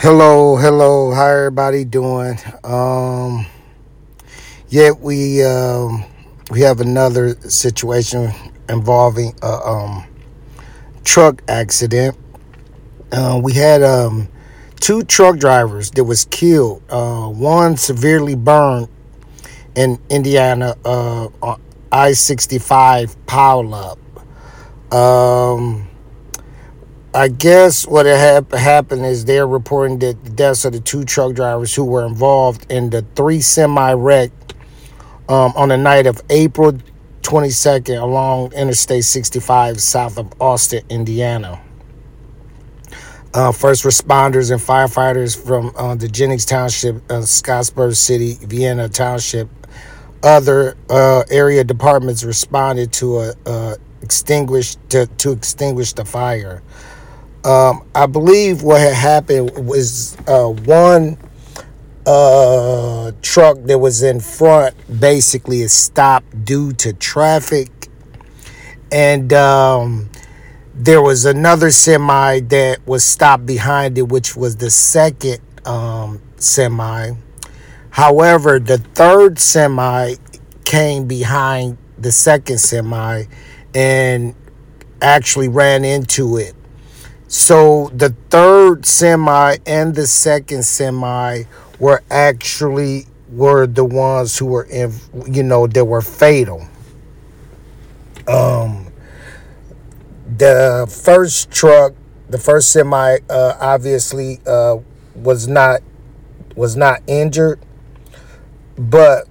Hello, how everybody doing? Yeah, we have another situation involving a truck accident. We had two truck drivers that was killed. One severely burned in Indiana on I-65 pileup. Um, I guess what happened is they're reporting that the deaths of the two truck drivers who were involved in the three semi wreck on the night of April 22nd along Interstate 65 south of Austin, Indiana. First responders and firefighters from the Jennings Township, Scottsburg City, Vienna Township, other area departments responded to to extinguish the fire. I believe what had happened was one truck that was in front basically is stopped due to traffic, and there was another semi that was stopped behind it, which was the second semi. However, the third semi came behind the second semi and actually ran into it. So the third semi and the second semi were the ones who were in, that were fatal. The first truck, the first semi, obviously was not injured, but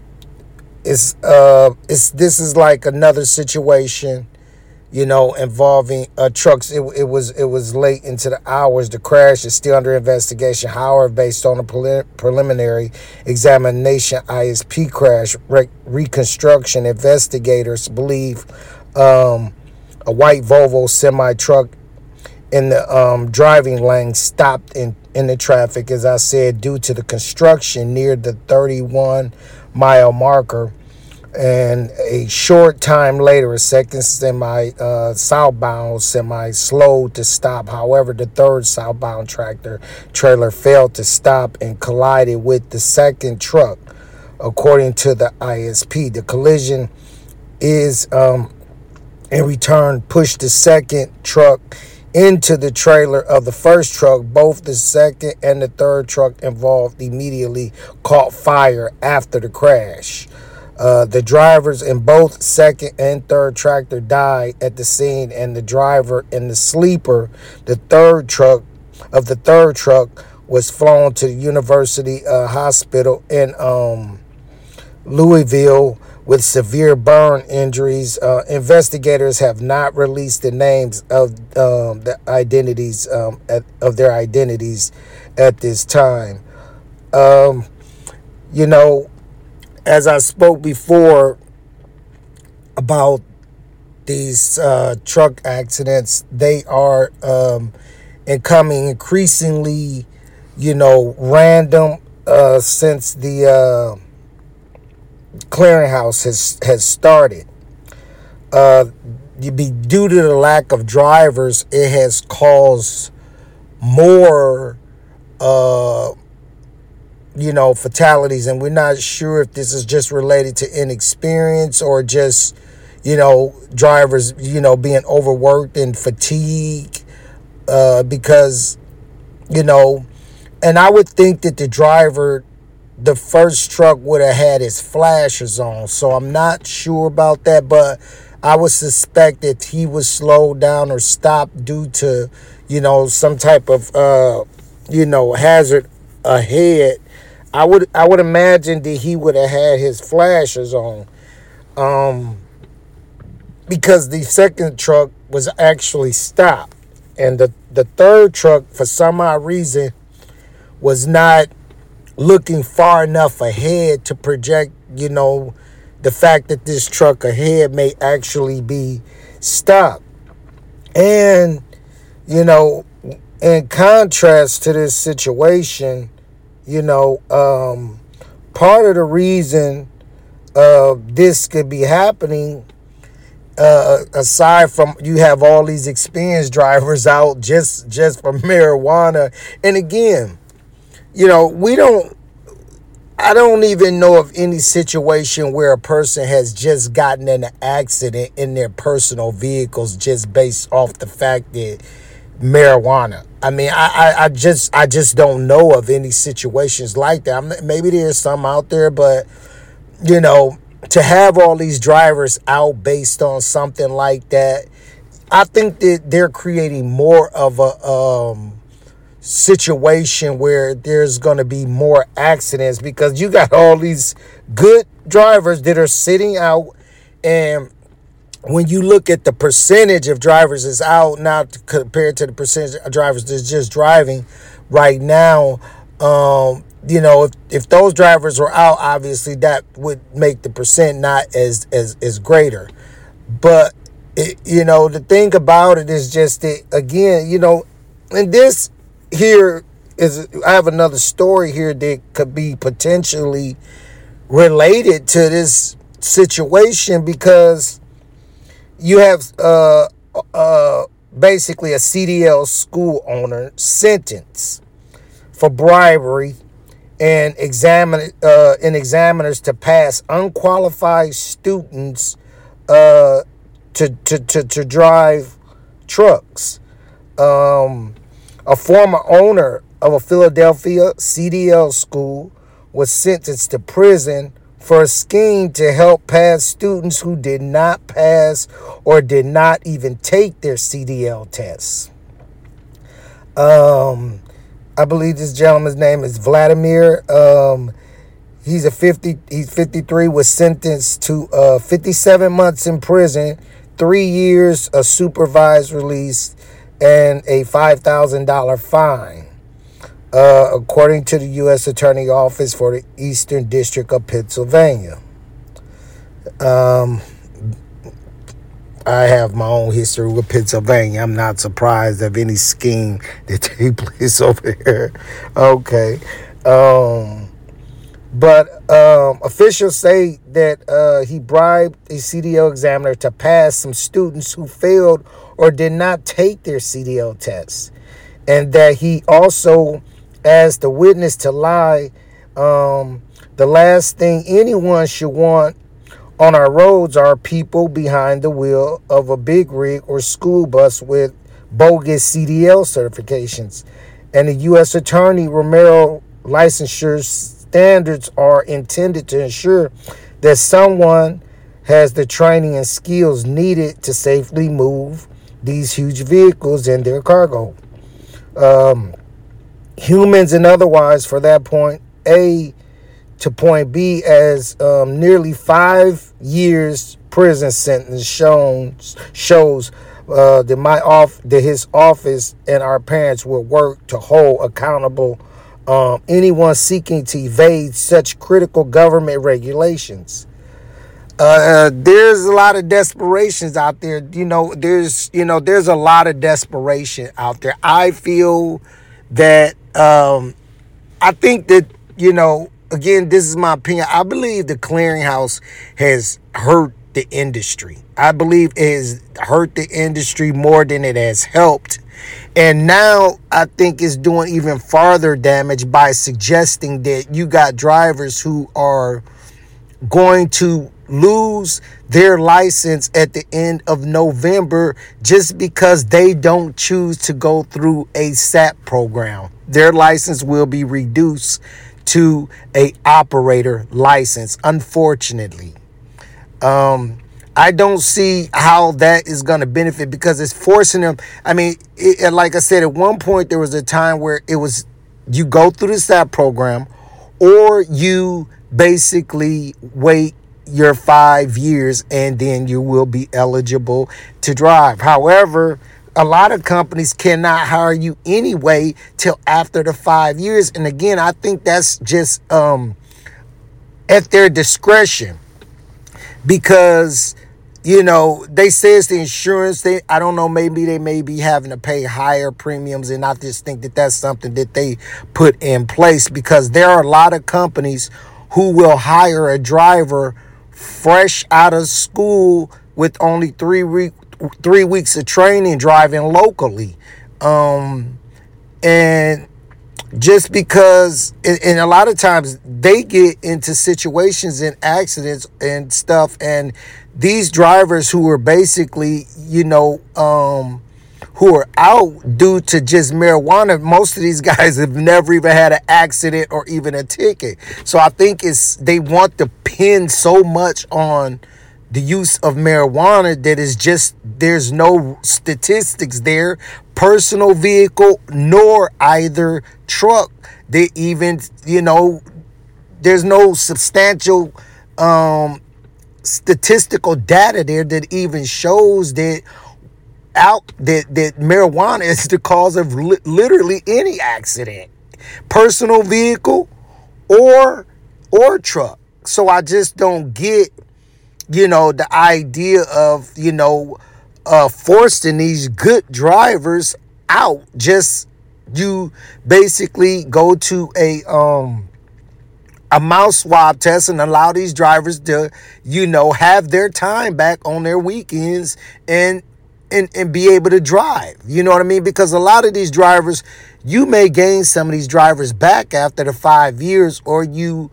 this is like another situation, involving trucks. It was late into the hours. The crash is still under investigation. However, based on a preliminary examination, ISP crash reconstruction investigators believe a white Volvo semi truck in the driving lane stopped in the traffic, as I said, due to the construction near the 31-mile marker. And a short time later, a second southbound semi slowed to stop. However, the third southbound trailer failed to stop and collided with the second truck, according to the ISP. The collision is, in return, pushed the second truck into the trailer of the first truck. Both the second and the third truck involved immediately caught fire after the crash. The drivers in both second and third tractor died at the scene, and the driver in the sleeper, the third truck, was flown to the University Hospital in Louisville with severe burn injuries. Investigators have not released the names of their identities at this time. You know, as I spoke before about these truck accidents, they are becoming increasingly, random since the clearinghouse has started. Due to the lack of drivers, it has caused more fatalities, and we're not sure if this is just related to inexperience or just, drivers, being overworked and fatigued, because, and I would think that the first truck would have had his flashers on, so I'm not sure about that, but I would suspect that he was slowed down or stopped due to, some type of, hazard ahead. I would imagine that he would have had his flashers on, because the second truck was actually stopped, and the third truck, for some odd reason, was not looking far enough ahead to project, the fact that this truck ahead may actually be stopped. And, in contrast to this situation, part of the reason this could be happening aside from you have all these experienced drivers out just for marijuana. And again, we don't I don't even know of any situation where a person has just gotten in an accident in their personal vehicles just based off the fact that marijuana. I mean, I just don't know of any situations like that. Maybe there's some out there, but you know, to have all these drivers out based on something like that, I think that they're creating more of a situation where there's going to be more accidents because you got all these good drivers that are sitting out. And when you look at the percentage of drivers that's out now compared to the percentage of drivers that's just driving right now, if those drivers were out, obviously that would make the percent not as greater. But the thing about it is just that, again, and this here is, I have another story here that could be potentially related to this situation, because you have basically a CDL school owner sentenced for bribery and examiners to pass unqualified students to drive trucks. A former owner of a Philadelphia CDL school was sentenced to prison for a scheme to help pass students who did not pass or did not even take their CDL tests. I believe this gentleman's name is Vladimir. He's 53, was sentenced to 57 months in prison, 3 years of supervised release, and a $5,000 fine, according to the U.S. Attorney Office for the Eastern District of Pennsylvania. I have my own history with Pennsylvania. I'm not surprised of any scheme that takes place over here. Okay. But officials say that he bribed a CDL examiner to pass some students who failed or did not take their CDL tests, and that he also asked the witness to lie. The last thing anyone should want on our roads are people behind the wheel of a big rig or school bus with bogus CDL certifications. And the U.S. Attorney Romero licensure standards are intended to ensure that someone has the training and skills needed to safely move these huge vehicles and their cargo. Humans and otherwise, for that point A to point B, as nearly 5 years prison sentence shows that his office and our parents will work to hold accountable anyone seeking to evade such critical government regulations. There's a lot of desperations out there. There's a lot of desperation out there. I feel that, I think that, again, this is my opinion. I believe the clearinghouse has hurt the industry. I believe it has hurt the industry more than it has helped. And now I think it's doing even farther damage by suggesting that you got drivers who are going to lose their license at the end of November just because they don't choose to go through a SAP program. Their license will be reduced to a operator license, unfortunately. I don't see how that is going to benefit, because it's forcing them. I mean, like I said, at one point there was a time where it was you go through the SAP program or you basically wait your 5 years and then you will be eligible to drive. However, a lot of companies cannot hire you anyway till after the 5 years. And again, I think that's just at their discretion, because they say it's the insurance. I don't know, maybe they may be having to pay higher premiums, and I just think that that's something that they put in place, because there are a lot of companies who will hire a driver fresh out of school with only 3 weeks of training driving locally. And just because, and a lot of times they get into situations and accidents and stuff, and these drivers who are basically, who are out due to just marijuana, most of these guys have never even had an accident or even a ticket. So I think they want to pin so much on the use of marijuana that is just, there's no statistics there, personal vehicle nor either truck. They even, there's no substantial statistical data there that even shows that that marijuana is the cause of literally any accident, personal vehicle or truck. So I just don't get, the idea of, forcing these good drivers out. Just, you basically go to a mouth swab test and allow these drivers to, have their time back on their weekends and be able to drive. You know what I mean? Because a lot of these drivers, you may gain some of these drivers back after the 5 years, or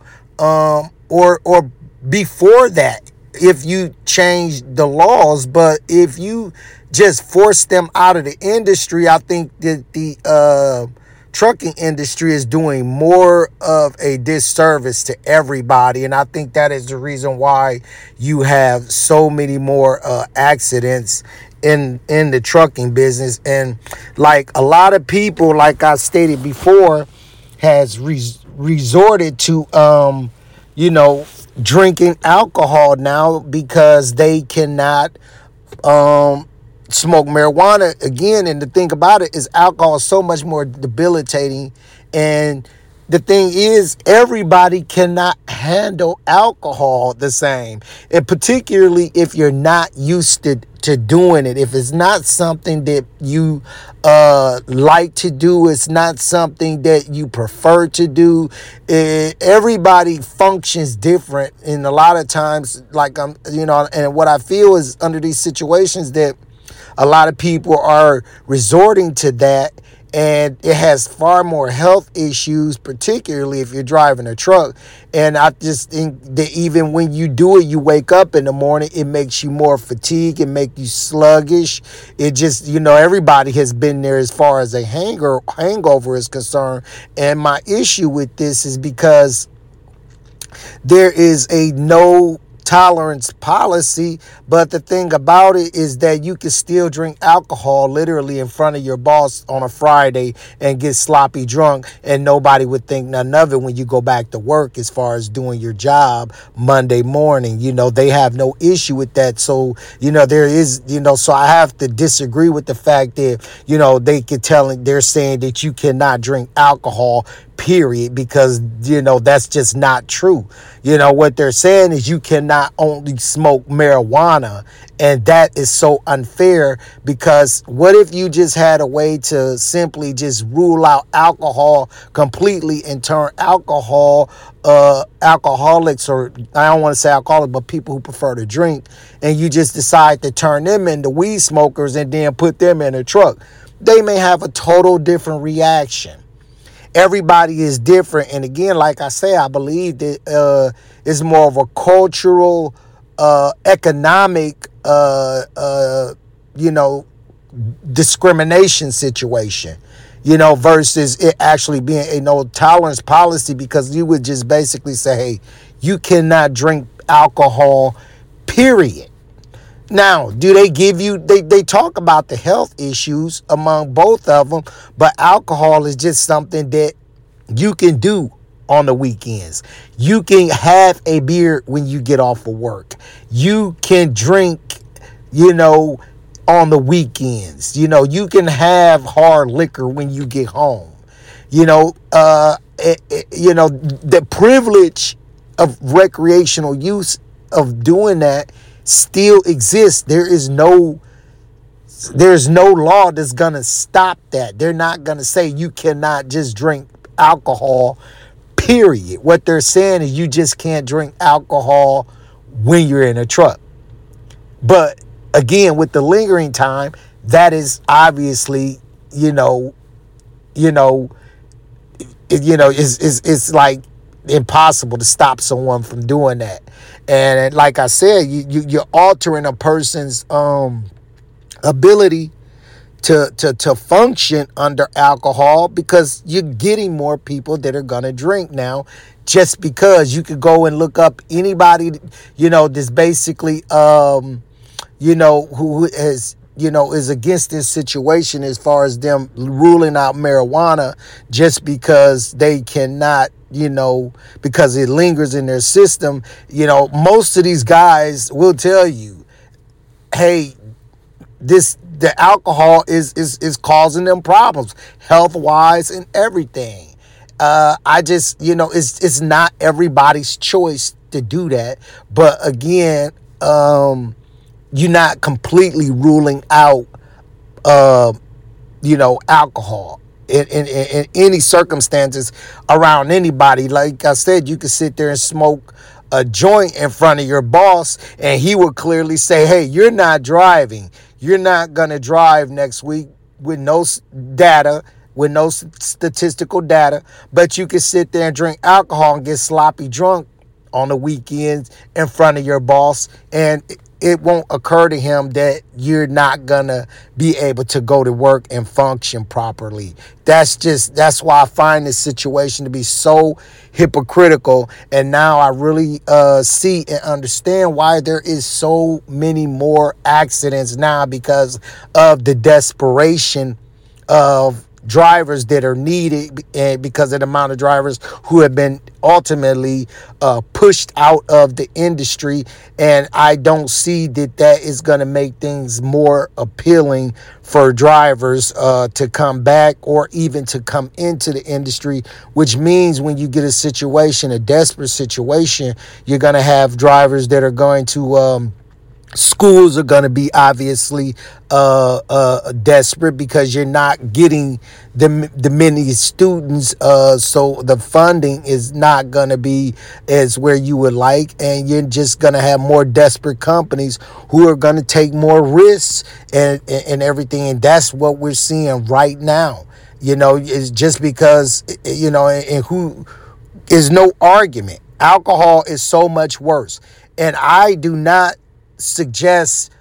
or before that, if you change the laws. But if you just force them out of the industry, I think that the trucking industry is doing more of a disservice to everybody. And I think that is the reason why you have so many more accidents in the trucking business. And like a lot of people, like I stated before, has resorted to drinking alcohol now because they cannot smoke marijuana again. And the thing about it is, alcohol is so much more debilitating. And the thing is, everybody cannot handle alcohol the same. And particularly if you're not used to doing it. If it's not something that you like to do, it's not something that you prefer to do. Everybody functions different. And a lot of times, and what I feel is, under these situations, that a lot of people are resorting to that, and it has far more health issues, particularly if you're driving a truck. And I just think that even when you do it, you wake up in the morning, it makes you more fatigued, it makes you sluggish. It just, everybody has been there as far as a hangover is concerned. And my issue with this is because there is a no tolerance policy, but the thing about it is that you can still drink alcohol literally in front of your boss on a Friday and get sloppy drunk, and nobody would think nothing of it when you go back to work as far as doing your job Monday morning. They have no issue with that. So, there is, so I have to disagree with the fact that, they're saying that you cannot drink alcohol, period, because, that's just not true. What they're saying is you cannot only smoke marijuana, and that is so unfair, because what if you just had a way to simply just rule out alcohol completely and turn alcoholics, or I don't want to say alcoholic, but people who prefer to drink, and you just decide to turn them into weed smokers and then put them in a truck? They may have a total different reaction. Everybody is different. And again, like I say, I believe that it's more of a cultural, economic, discrimination situation, versus it actually being a no tolerance policy, because you would just basically say, hey, you cannot drink alcohol, period. Now, do they give you, they talk about the health issues among both of them, but alcohol is just something that you can do on the weekends. You can have a beer when you get off of work. You can drink, on the weekends. You can have hard liquor when you get home. The privilege of recreational use of doing that still exists. There's no law that's gonna stop that. They're not gonna say you cannot just drink alcohol, period. What they're saying is you just can't drink alcohol when you're in a truck. But again, with the lingering time, that is obviously, you know, you know, it's like impossible to stop someone from doing that. And like I said, you're altering a person's ability to function under alcohol, because you're getting more people that are gonna drink now, just because you could go and look up anybody, that's basically who has, is against this situation as far as them ruling out marijuana, just because they cannot, because it lingers in their system. Most of these guys will tell you, hey, the alcohol is causing them problems, health wise and everything. I just, it's not everybody's choice to do that. But again, you're not completely ruling out, alcohol in any circumstances around anybody. Like I said, you could sit there and smoke a joint in front of your boss, and he would clearly say, hey, you're not driving. You're not going to drive next week, with no data, with no statistical data. But you can sit there and drink alcohol and get sloppy drunk on the weekends in front of your boss, and it won't occur to him that you're not gonna be able to go to work and function properly. That's why I find this situation to be so hypocritical. And now I really see and understand why there is so many more accidents now, because of the desperation of drivers that are needed, and because of the amount of drivers who have been ultimately pushed out of the industry. And I don't see that is going to make things more appealing for drivers to come back, or even to come into the industry, which means when you get a desperate situation, you're going to have drivers that are going to schools are going to be obviously desperate, because you're not getting the many students, so the funding is not going to be as where you would like, and you're just going to have more desperate companies who are going to take more risks and everything. And that's what we're seeing right now. It's just because, and who is no argument. Alcohol is so much worse, and I do not suggest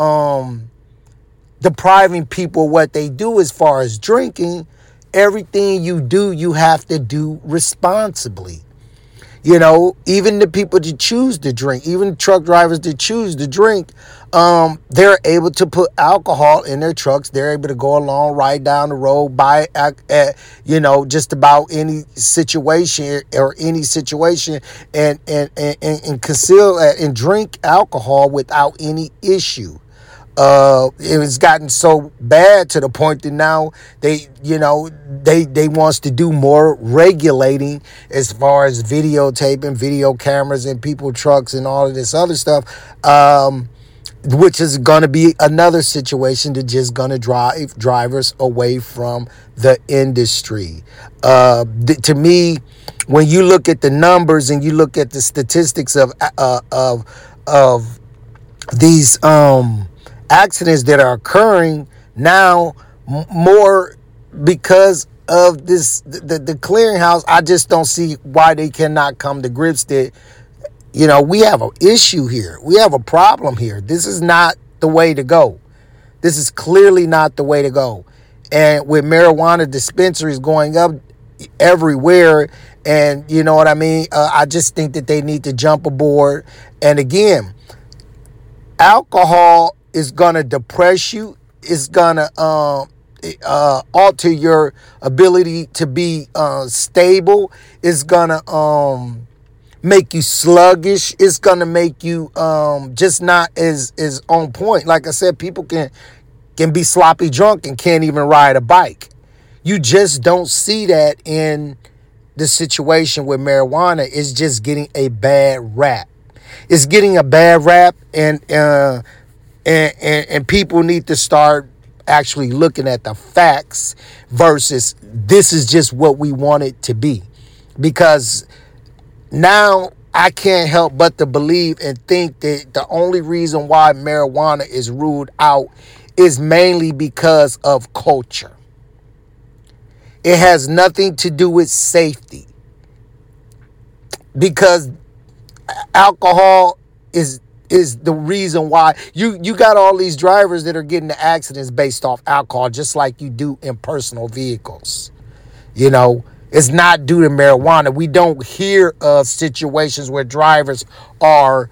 depriving people what they do as far as drinking. Everything you do, you have to do responsibly. Even the people that choose to drink, even truck drivers that choose to drink, they're able to put alcohol in their trucks. They're able to go along, ride down the road, buy, just about any situation, and conceal and drink alcohol without any issue. It has gotten so bad to the point that now they wants to do more regulating as far as videotaping, video cameras in people trucks and all of this other stuff, which is going to be another situation that's just going to drive drivers away from the industry. To me, when you look at the numbers and you look at the statistics of these accidents that are occurring now, more because of this the clearinghouse, I just don't see why they cannot come to grips that we have an issue here, we have a problem here. This is not the way to go. This is clearly not the way to go. And with marijuana dispensaries going up everywhere, and you know what I mean, I just think that they need to jump aboard. And again, alcohol is going to depress you. It's going to alter your ability to be stable. It's going to make you sluggish. It's going to make you just not as on point. Like I said, people can be sloppy drunk and can't even ride a bike. You just don't see that in the situation with marijuana. It's just getting a bad rap. It's getting a bad rap, and people need to start actually looking at the facts versus this is just what we want it to be. Because now I can't help but to believe and think that the only reason why marijuana is ruled out is mainly because of culture. It has nothing to do with safety, because alcohol is the reason why you got all these drivers that are getting the accidents based off alcohol, just like you do in personal vehicles. You know, it's not due to marijuana. We don't hear of situations where drivers are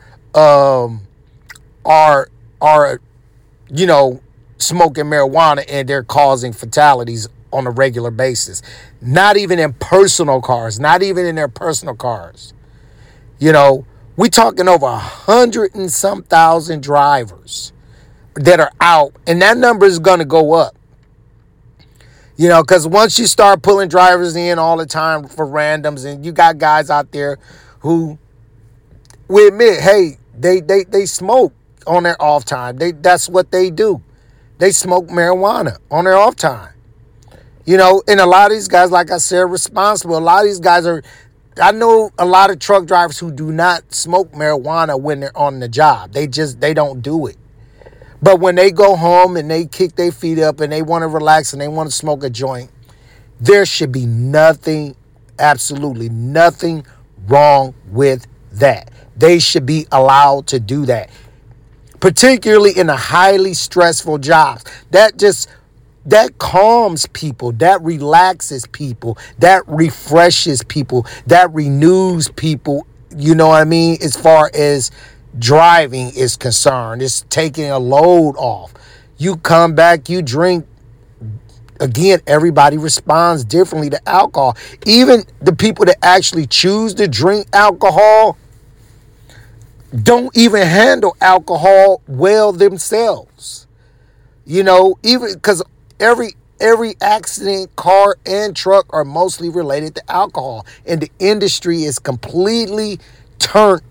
are are you know, smoking marijuana and they're causing fatalities on a regular basis. Not even in personal cars, not even in their personal cars. You know, we talking over 100 and some thousand drivers that are out, and that number is going to go up. You know, because once you start pulling drivers in all the time for randoms, and you got guys out there who we admit, hey, they smoke on their off time. That's what they do. They smoke marijuana on their off time. You know, and a lot of these guys, like I said, are responsible. A lot of these guys are, I know a lot of truck drivers who do not smoke marijuana when they're on the job. They don't do it. But when they go home and they kick their feet up and they want to relax and they want to smoke a joint, there should be nothing, absolutely nothing wrong with that. They should be allowed to do that, particularly in a highly stressful jobs. That calms people, that relaxes people, that refreshes people, that renews people, you know what I mean, as far as driving is concerned. It's taking a load off. You come back, you drink. Again, everybody responds differently to alcohol. Even the people that actually choose to drink alcohol don't even handle alcohol well themselves. You know, even because every accident, car and truck, are mostly related to alcohol. And the industry is completely turned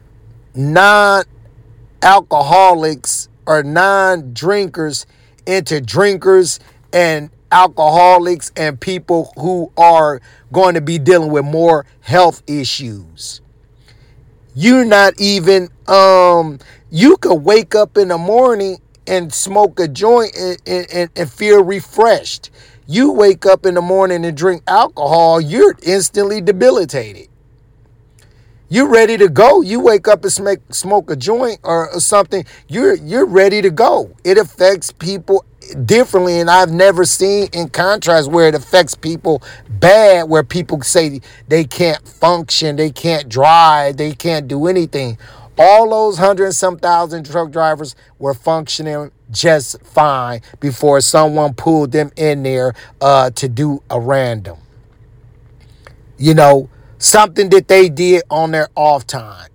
non-alcoholics or non-drinkers into drinkers and alcoholics and people who are going to be dealing with more health issues. You're not even, you could wake up in the morning and smoke a joint and feel refreshed. You wake up in the morning and drink alcohol, you're instantly debilitated. You're ready to go. You wake up and smoke a joint or something, you're ready to go. It affects people differently, and I've never seen in contrast where it affects people bad, where people say they can't function, they can't drive, they can't do anything. All those 100 and some thousand truck drivers were functioning just fine before someone pulled them in there to do a random. You know, something that they did on their off time.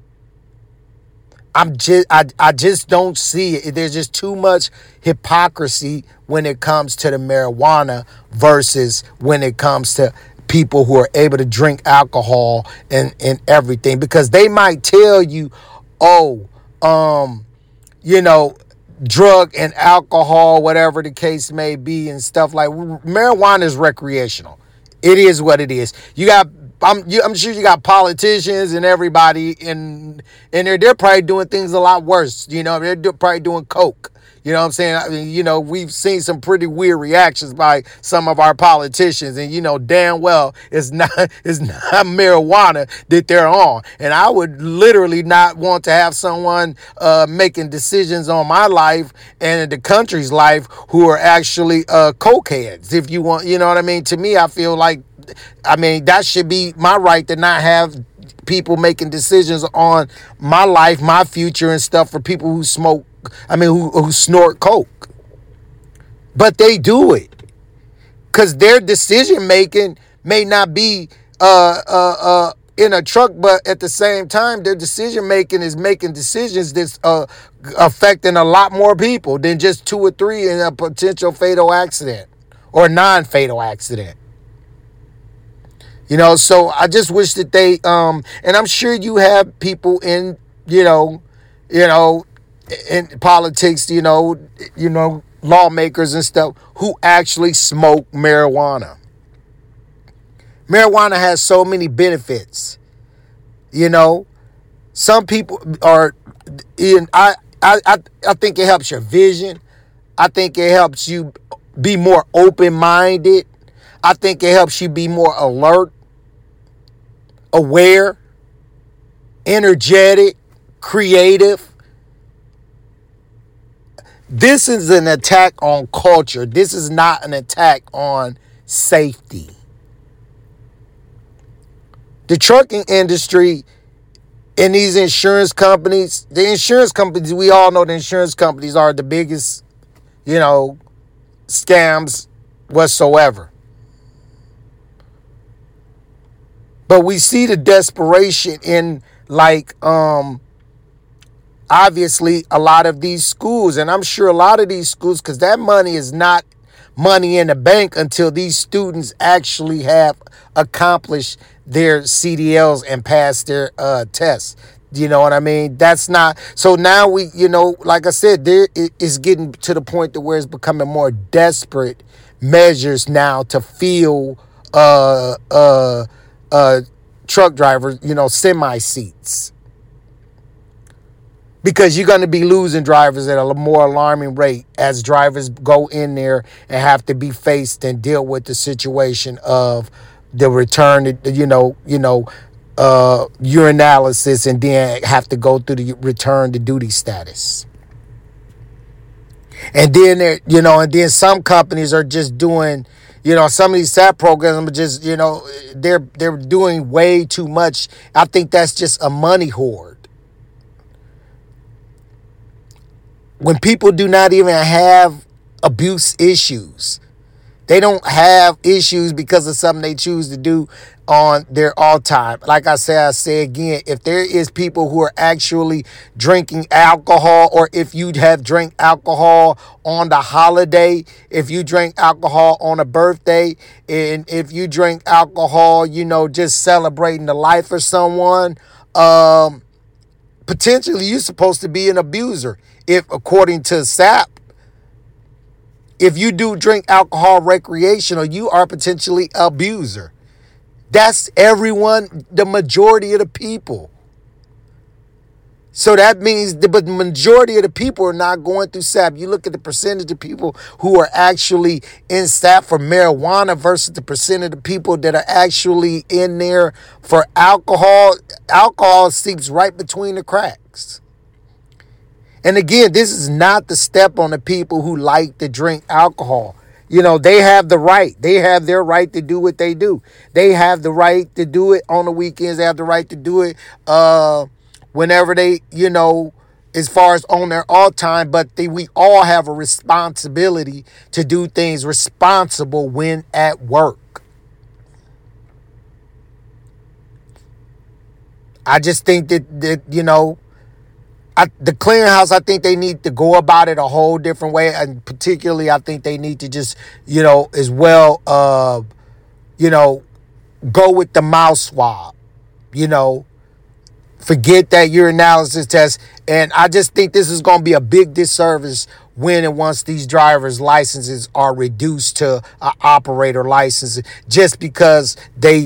I just don't see it. There's just too much hypocrisy when it comes to the marijuana versus when it comes to people who are able to drink alcohol and everything, because they might tell you, oh, you know, drug and alcohol, whatever the case may be and stuff. Like, marijuana is recreational. It is what it is. You got, I'm sure you got politicians and everybody in there. They're probably doing things a lot worse. You know, they're probably doing coke. You know what I'm saying? I mean, you know, we've seen some pretty weird reactions by some of our politicians, and you know damn well it's not marijuana that they're on. And I would literally not want to have someone making decisions on my life and the country's life who are actually cokeheads. If you want, you know what I mean? To me, I feel like, I mean, that should be my right to not have people making decisions on my life, my future and stuff for people who smoke. I mean, who snort coke. But they do it because their decision making may not be in a truck, but at the same time, their decision making is making decisions that's affecting a lot more people than just 2 or 3 in a potential fatal accident or non-fatal accident. You know, so I just wish that they, and I'm sure you have people in, you know, in politics, you know, lawmakers and stuff who actually smoke marijuana. Marijuana has so many benefits. You know, some people are in. I think it helps your vision. I think it helps you be more open minded. I think it helps you be more alert, aware, energetic, creative. This is an attack on culture. This is not an attack on safety. The trucking industry and these insurance companies, we all know the insurance companies are the biggest, scams whatsoever. But we see the desperation in obviously a lot of these schools, and I'm sure a lot of these schools, because that money is not money in the bank until these students actually have accomplished their CDLs and passed their tests. You know what I mean? That's not, so now we, like I said, there is getting to the point to where it's becoming more desperate measures now to fill truck drivers, semi seats. Because you're going to be losing drivers at a more alarming rate as drivers go in there and have to be faced and deal with the situation of the return, urinalysis, and then have to go through the return to duty status. And then and then some companies are just doing, some of these SAP programs are just, they're doing way too much. I think that's just a money hoard. When people do not even have abuse issues, they don't have issues because of something they choose to do on their off time. Like I say again, if there is people who are actually drinking alcohol, or if you have drank alcohol on the holiday, if you drink alcohol on a birthday, and if you drink alcohol, just celebrating the life of someone, potentially you're supposed to be an abuser. If, according to SAP, if you do drink alcohol recreational, you are potentially an abuser. That's everyone, the majority of the people. So that means the majority of the people are not going through SAP. You look at the percentage of people who are actually in SAP for marijuana versus the percentage of the people that are actually in there for alcohol. Alcohol seeps right between the cracks. And again, this is not to step on the people who like to drink alcohol. They have the right. They have their right to do what they do. They have the right to do it on the weekends. They have the right to do it whenever they, as far as on their off time. But we all have a responsibility to do things responsible when at work. I just think that the clearinghouse, I think they need to go about it a whole different way. And particularly, I think they need to just, as well, go with the mouth swab, forget that urinalysis test. And I just think this is going to be a big disservice when and once these drivers' licenses are reduced to an operator license, just because they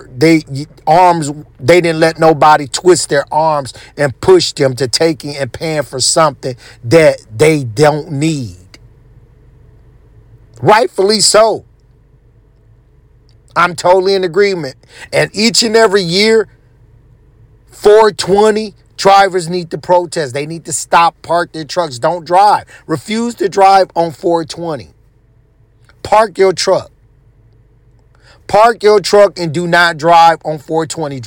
didn't let nobody twist their arms and push them to taking and paying for something that they don't need. Rightfully so. I'm totally in agreement. And each and every year, 420 drivers need to protest. They need to stop, park their trucks. Don't drive. Refuse to drive on 420. Park your truck. Park your truck and do not drive on 420.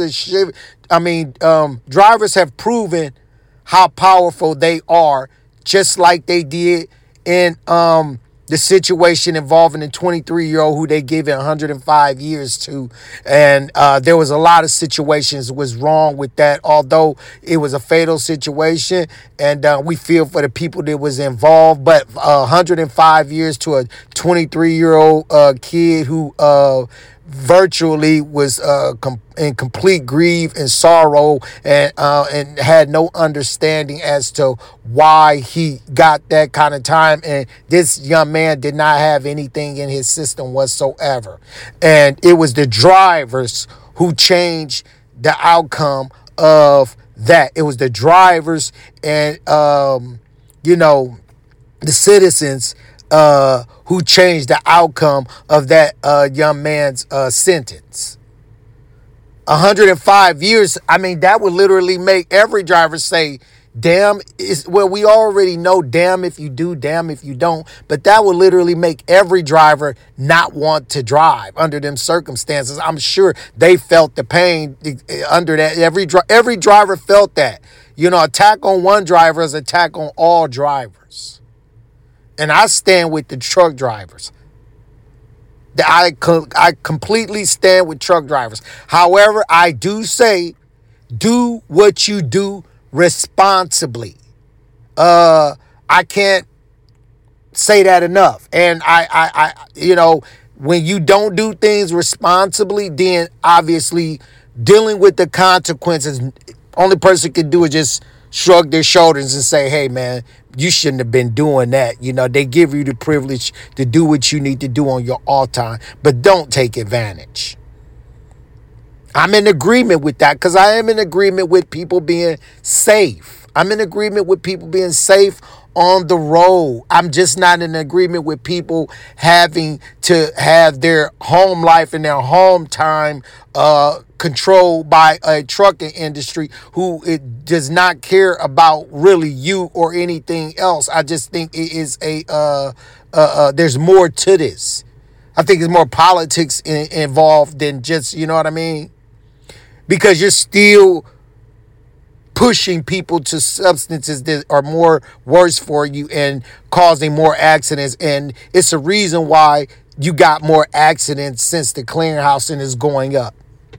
Drivers have proven how powerful they are, just like they did in the situation involving a 23-year-old who they gave it 105 years to. And there was a lot of situations was wrong with that, although it was a fatal situation. And we feel for the people that was involved. But 105 years to a 23-year-old kid who virtually was in complete grief and sorrow, and had no understanding as to why he got that kind of time. And this young man did not have anything in his system whatsoever. And it was the drivers who changed the outcome of that. It was the drivers and you know, the citizens who changed the outcome of that young man's sentence. 105 years, I mean, that would literally make every driver say, damn, well, we already know damn if you do, damn if you don't. But that would literally make every driver not want to drive under them circumstances. I'm sure they felt the pain under that. Every driver felt that. You know, attack on one driver is attack on all drivers. And I stand with the truck drivers. I completely stand with truck drivers. However, I do say, do what you do responsibly. I can't say that enough. And you know, when you don't do things responsibly, then obviously dealing with the consequences, only person can do is just shrug their shoulders and say, hey man, you shouldn't have been doing that. You know, they give you the privilege to do what you need to do on your off time, but don't take advantage. I'm in agreement with that because I am in agreement with people being safe. I'm in agreement with people being safe on the road. I'm just not in agreement with people having to have their home life and their home time controlled by a trucking industry who it does not care about really you or anything else. I just think it is there's more to this. I think there's more politics involved than just, you know what I mean? Because you're still pushing people to substances that are more worse for you and causing more accidents. And it's a reason why you got more accidents since the clearinghouse is going up.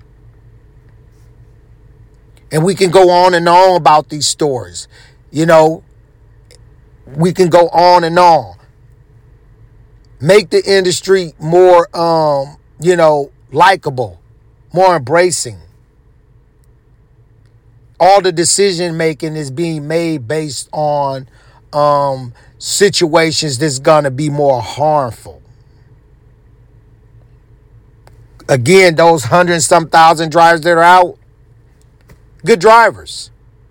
And we can go on and on about these stories. You know, we can go on and on. Make the industry more, you know, likable, more embracing. All the decision making is being made based on situations that's going to be more harmful. Again, those 100 and some thousand drivers that are out, good drivers.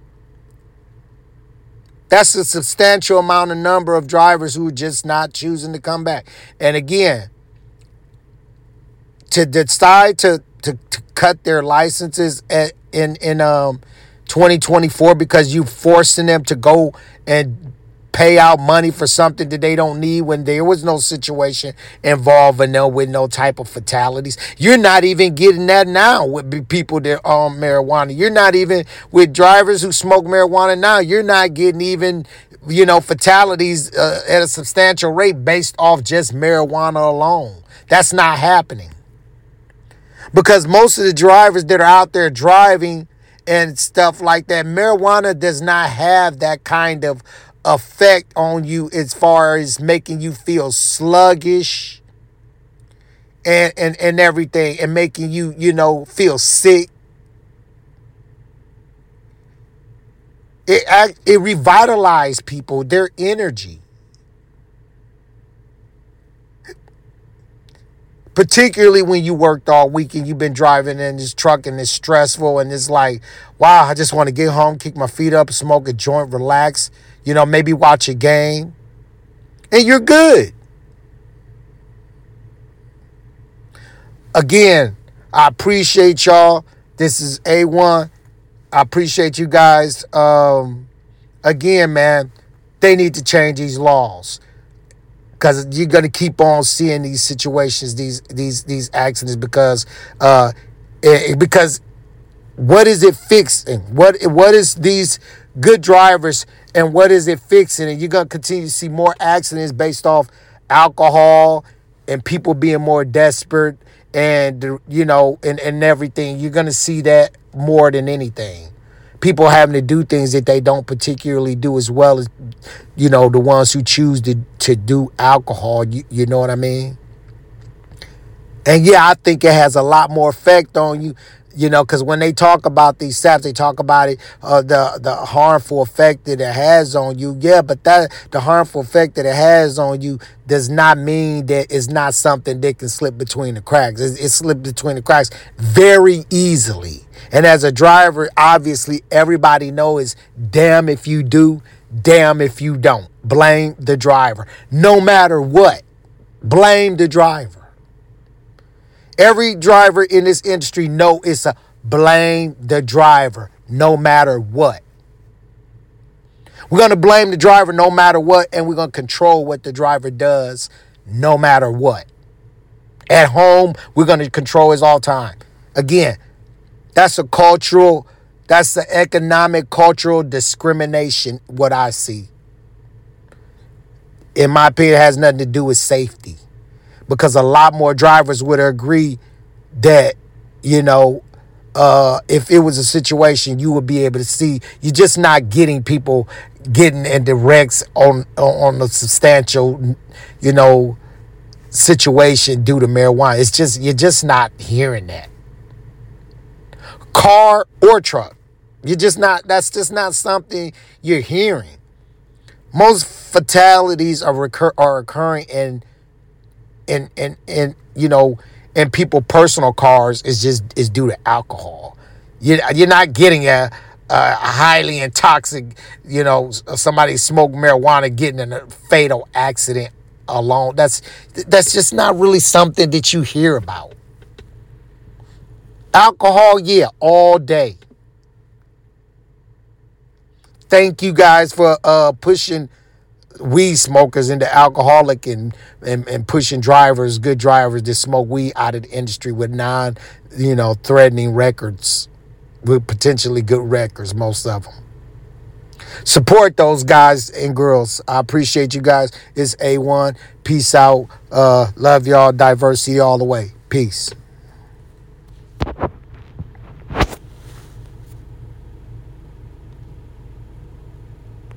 That's a substantial amount of number of drivers who are just not choosing to come back. And again, to decide to cut their licenses in 2024 because you forcing them to go and pay out money for something that they don't need when there was no situation involving them with no type of fatalities. You're not even getting that now with people that own marijuana. You're not even with drivers who smoke marijuana now. You're not getting even, you know, fatalities at a substantial rate based off just marijuana alone. That's not happening. Because most of the drivers that are out there driving and stuff like that, marijuana does not have that kind of effect on you as far as making you feel sluggish and everything, and making you, you know, feel sick. It revitalized people, their energy. Particularly when you worked all week and you've been driving in this truck and it's stressful and it's like, wow, I just want to get home, kick my feet up, smoke a joint, relax, you know, maybe watch a game, and you're good. Again, I appreciate y'all. This is A1. I appreciate you guys. Again, man, they need to change these laws. Because you're gonna keep on seeing these situations, these accidents, because what is it fixing? What is these good drivers and what is it fixing? And you're gonna continue to see more accidents based off alcohol and people being more desperate and, you know, and everything. You're gonna see that more than anything. People having to do things that they don't particularly do as well as, you know, the ones who choose to do alcohol. You know what I mean? And yeah, I think it has a lot more effect on you Because when they talk about these stats, they talk about it, the harmful effect that it has on you. Yeah, but that the harmful effect that it has on you does not mean that it's not something that can slip between the cracks. It slipped between the cracks very easily. And as a driver, obviously, everybody knows damn if you do, damn if you don't. Blame the driver. No matter what, blame the driver. Every driver in this industry know it's a blame the driver no matter what. We're going to blame the driver no matter what, and we're going to control what the driver does no matter what. At home, we're going to control his all time. Again, that's the economic, cultural discrimination, what I see. In my opinion, it has nothing to do with safety. Because a lot more drivers would agree that, if it was a situation, you would be able to see. You're just not getting people getting into wrecks on a substantial, situation due to marijuana. It's just, you're just not hearing that. Car or truck. That's just not something you're hearing. Most fatalities are occurring in people personal cars is due to alcohol. You're not getting a highly intoxic, somebody smoked marijuana getting in a fatal accident alone. That's just not really something that you hear about. Alcohol, yeah, all day. Thank you guys for pushing weed smokers into alcoholic and pushing good drivers that smoke weed out of the industry with threatening records, with potentially good records, most of them. Support those guys and girls. I appreciate you guys. It's A1. Peace out. Love y'all. Diversity all the way. Peace.